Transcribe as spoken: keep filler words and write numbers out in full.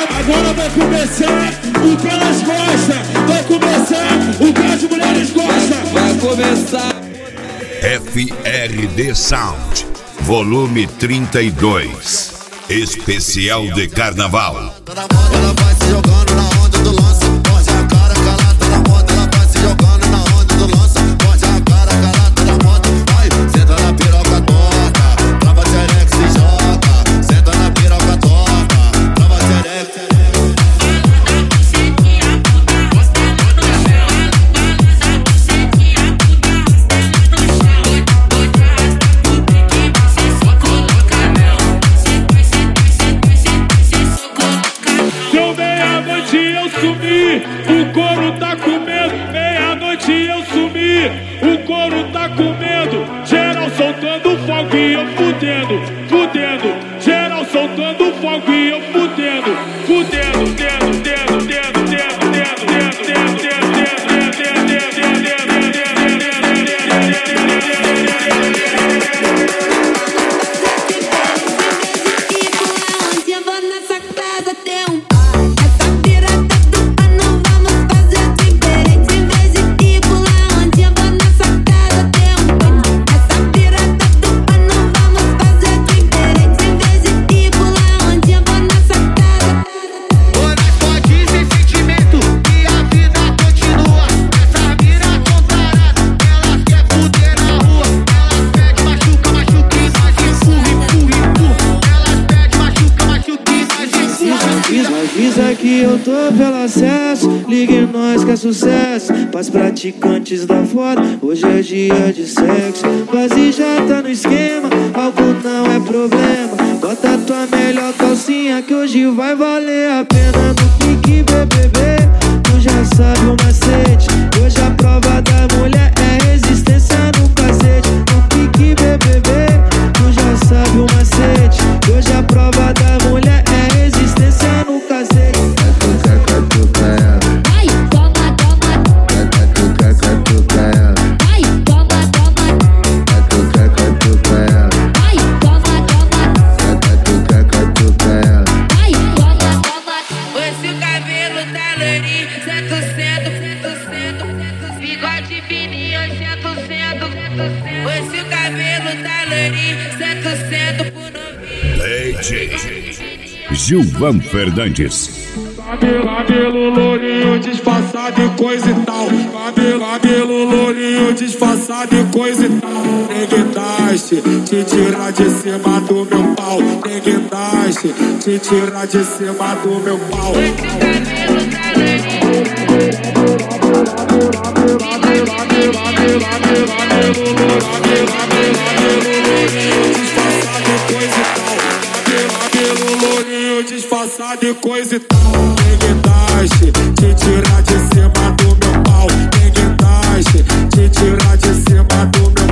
Agora vai começar o que elas gostam. Vai começar o que as mulheres gostam. Vai começar. F R D Sound, volume trinta e dois, especial de carnaval. Ela vai se jogando na onda do lança, morde a cara, calada na moda. Ela vai se jogando na onda do lança, morde a cara, calada na moda. Vai, senta na piroca torta, trava xereca se joga. Senta na piroca torta, trava xereca. O couro tá comendo, meia-noite eu sumi. O couro tá comendo, geral soltando fogo e eu fudendo, fudendo. Geral soltando fogo e eu fudendo, fudendo, dendo, dendo, dendo, dendo, dendo, dendo, dendo, Avisa que eu tô pelo acesso, ligue nós que é sucesso. Pras praticantes da fora, hoje é dia de sexo. Quase já tá no esquema, álcool não é problema. Bota tua melhor calcinha que hoje vai valer a pena. No pique B B B, tu já sabe o macete. Hoje a prova da mulher é resistência no cacete. No pique B B B, tu já sabe o macete. Hoje a prova da mulher é resistência no cacete. Catuca, catuca ela. Vai, toma, toma. Catuca, catuca ela. Vai, toma, toma. Catuca, catuca ela. Vai, toma, toma. Catuca, catuca ela. Vai, toma, toma. Esse cabelo tá loirinho, cento, cento, cento, cento. Bigode fininho, cento, cento, cento. Esse cabelo tá loirinho, cento, cento por novinho. D J Gilvan Fernandes. Cabelo, cabelo lourinho, disfarçado e coisa e tal. Cabelo, cabelo lourinho, disfarçado e coisa e tal. Neguidaste, te tirar de cima do meu pau. Neguidaste, te tirar de cima do meu pau. Esse cabelo tá loirinho. Disfarçado e coisa e tal. Neguidaste, te tirar de cima do meu pau. Neguidaste, te tirar de cima do meu